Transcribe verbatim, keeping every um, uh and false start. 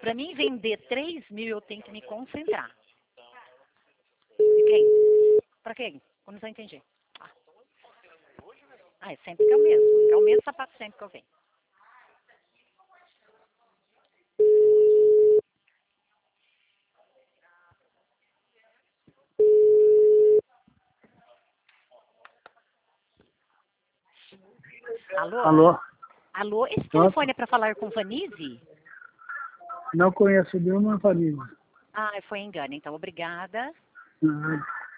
Para mim vender três mil, eu tenho que me concentrar. De quem? Para quem? Eu não entendi. Ah. ah, é sempre que é o mesmo. É o mesmo sapato sempre que eu venho. Alô? Alô? Alô, esse Nossa. telefone é para falar com Vanise? Não conheço nenhuma família. Ah, foi engano, então. Obrigada. Uhum.